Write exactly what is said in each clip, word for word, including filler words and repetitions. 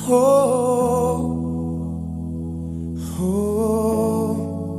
Oh, oh.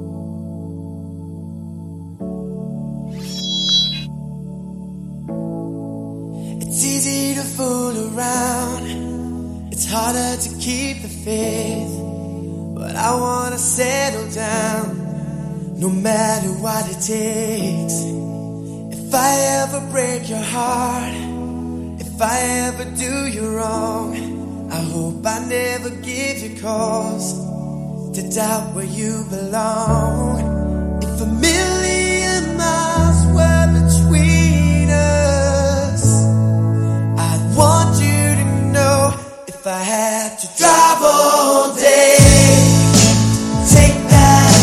It's easy to fool around, it's harder to keep the faith, but I wanna settle down, no matter what it takes. If I ever break your heart, if I ever do you wrong, I hope I never give you cause to doubt where you belong. If a million miles were between us, I'd want you to know, if I had to drive all day, take that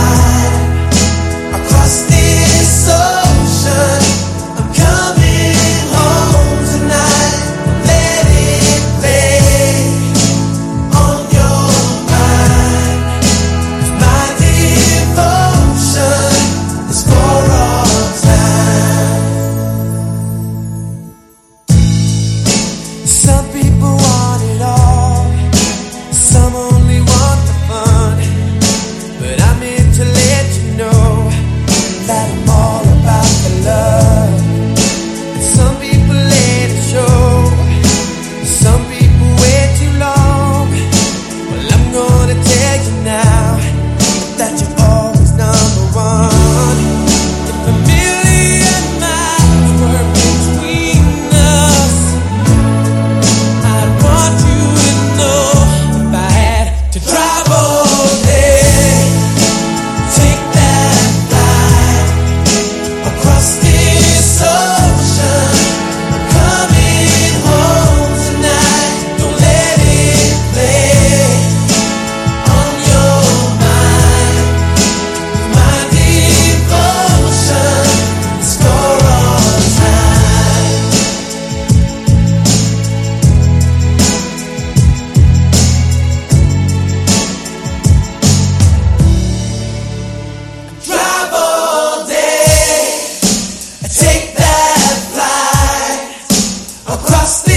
ride across this ocean, I'm coming home tonight. Let it play on your mind, 'cause my devotion is for all time. Some people want it all, some only want the fun, but I'm here to let you know that I'm all about the love. And some people let it show, some people wait too long. Well, I'm gonna tell you now that you're always number one. If a million miles were between us, I'd want you to know, if I had to drive all day, take that ride across this ocean, I'm coming home tonight. Don't let it play on your mind, my devotion is for all time. Drive all day, take that flight across the